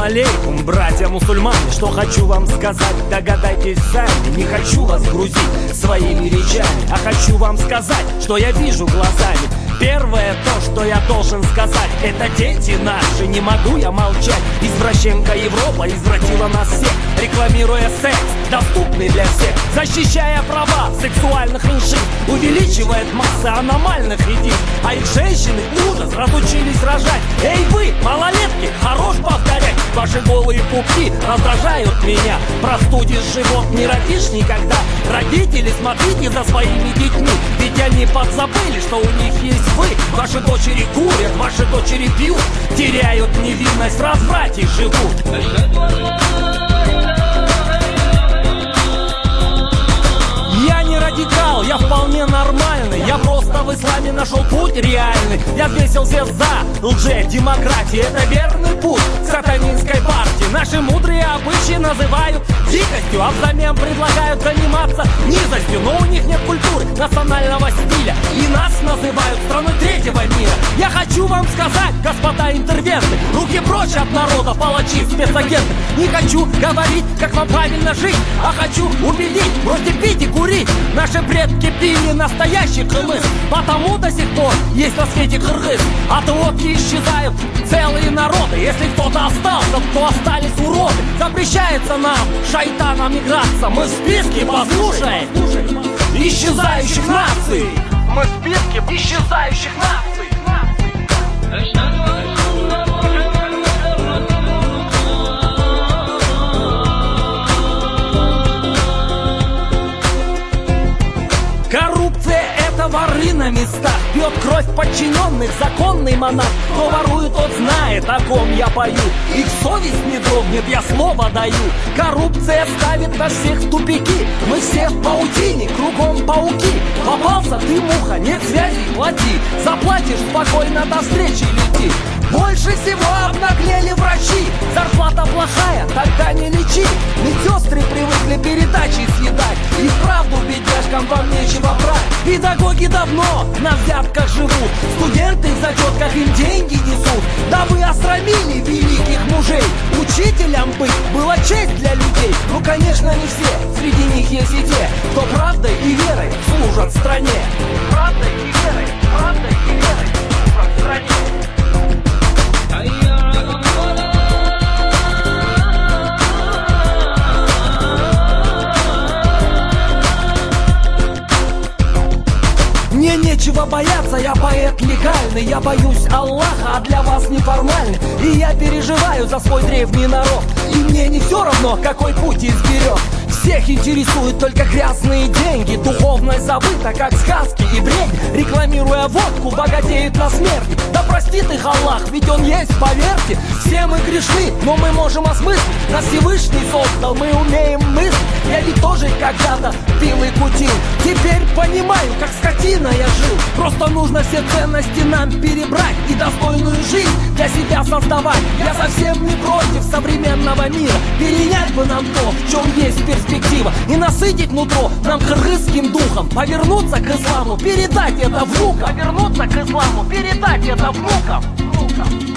алейкум, братья мусульмане. Что хочу вам сказать, догадайтесь сами. Не хочу вас грузить своими речами, а хочу вам сказать, что я вижу глазами. Первое то, что я должен сказать, это дети наши, не могу я молчать. Извращенка Европа извратила нас всех, рекламируя секс, доступный для всех, защищая права сексуальных меньшин, увеличивает массы аномальных единиц. А их женщины, ужас, разучились рожать. Эй вы, малолетки, хорош повторять. Ваши голые пупки раздражают меня. Простудишь живот, не родишь никогда. Родители, смотрите за своими детьми, ведь они подзабыли, что у них есть вы. Ваши дочери курят, ваши дочери пьют, теряют невинность, в разврате живут. Я не радикал, я вполне нормальный. Я просто в исламе нашел путь реальный. Я взвесился за лже-демократии. Это верный путь к сатанинской партии. Наши мудрые обычаи называют дикостью, а взамен предлагают заниматься низостью. Но у них нет культуры, национального стиля, и нас называют страной третьего мира. Я хочу вам сказать, господа интервенты, руки прочь от народа, палачи, спецагенты. Не хочу говорить, как вам правильно жить, а хочу убедить, бросьте пить и курить. Наши предки пили настоящий кымыс, потому до сих пор есть на свете кыргыз. От водки исчезают целые народы. Если кто-то остался, то остались уроды. Запрещается нам, шайтанам, играться. Мы в списке, послушай, исчезающих наций. Мы в списке исчезающих наций. Коррупция — это воры на местах, пьет кровь подчиненных законный монарх. Кто ворует, тот знает, о ком я пою. Их совесть не дрогнет, я слово даю. Коррупция ставит нас всех в тупики. Мы все в паутине, кругом пауки. Попался ты, муха, нет связи, плати. Заплатишь, спокойно до встречи лети. Больше всего обнаглели врачи. Зарплата плохая, тогда не лечи. Медсестры привыкли передачи съедать, и правду бедняжкам вам нечего брать. Педагоги давно на взятках живут, студенты в зачетках им деньги несут. Да вы осрамили великих мужей. Учителям быть была честь для людей. Ну конечно не все, среди них есть и те, кто правдой и верой служат стране. Правдой и верой, правдой и верой служат стране. Мне нечего бояться, я поэт легальный. Я боюсь Аллаха, а для вас неформальный. И я переживаю за свой древний народ. И мне не все равно, какой путь изберет. Всех интересуют только грязные деньги. Духовность забыта, как сказки и бред. Рекламируя водку, богатеют на смерти. Да простит их Аллах, ведь он есть, поверьте. Все мы грешны, но мы можем осмыслить. Нас Всевышний создал, мы умеем мыслить. Я ведь тоже когда-то пил и кутил. Теперь понимаю, как скотина я жил. Просто нужно все ценности нам перебрать и достойную жизнь для себя создавать. Я совсем не против современного мира. Перенять бы нам то, в чем есть перспектива, и насытить нутро нам кыргызским духом. Повернуться к исламу, передать это внукам. Повернуться к исламу, передать это внукам.